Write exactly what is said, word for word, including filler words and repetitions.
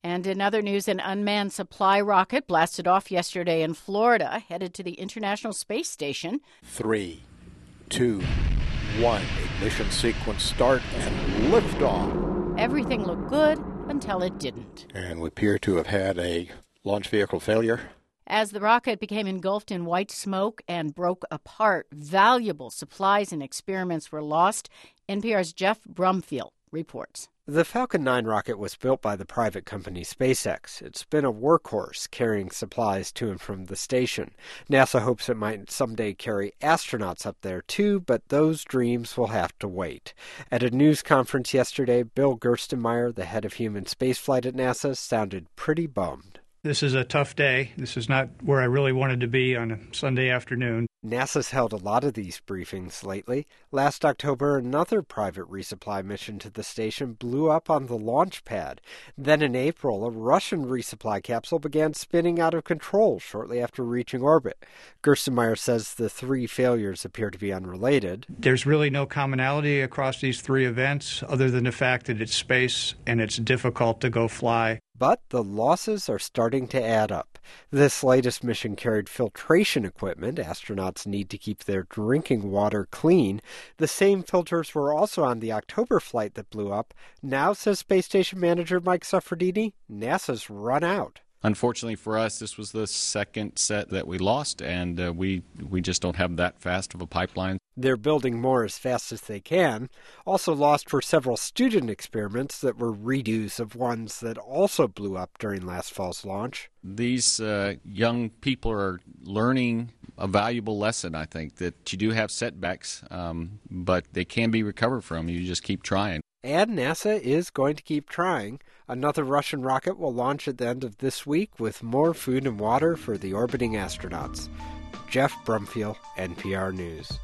And in other news, an unmanned supply rocket blasted off yesterday in Florida, headed to the International Space Station. Three, two, one. Ignition sequence start and liftoff. Everything looked good until it didn't. And we appear to have had a launch vehicle failure. As the rocket became engulfed in white smoke and broke apart, valuable supplies and experiments were lost. N P R's Jeff Brumfield reports. The Falcon nine rocket was built by the private company SpaceX. It's been a workhorse carrying supplies to and from the station. NASA hopes it might someday carry astronauts up there too, but those dreams will have to wait. At a news conference yesterday, Bill Gerstenmaier, the head of human spaceflight at NASA, sounded pretty bummed. This is a tough day. This is not where I really wanted to be on a Sunday afternoon. NASA's held a lot of these briefings lately. Last October, another private resupply mission to the station blew up on the launch pad. Then in April, a Russian resupply capsule began spinning out of control shortly after reaching orbit. Gerstenmaier says the three failures appear to be unrelated. There's really no commonality across these three events other than the fact that it's space and it's difficult to go fly. But the losses are starting to add up. This latest mission carried filtration equipment. Astronauts need to keep their drinking water clean. The same filters were also on the October flight that blew up. Now, says Space Station Manager Mike Suffredini, NASA's run out. Unfortunately for us, this was the second set that we lost, and uh, we we just don't have that fast of a pipeline. They're building more as fast as they can. Also lost were several student experiments that were redos of ones that also blew up during last fall's launch. These uh, young people are learning a valuable lesson, I think, that you do have setbacks, um, but they can be recovered from. You just keep trying. And NASA is going to keep trying. Another Russian rocket will launch at the end of this week with more food and water for the orbiting astronauts. Jeff Brumfield, N P R News.